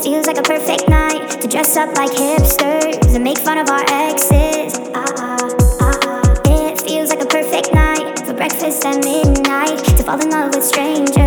feels like a perfect night to dress up like hipsters and make fun of our exes. It feels like a perfect night for breakfast at midnight to fall in love with strangers.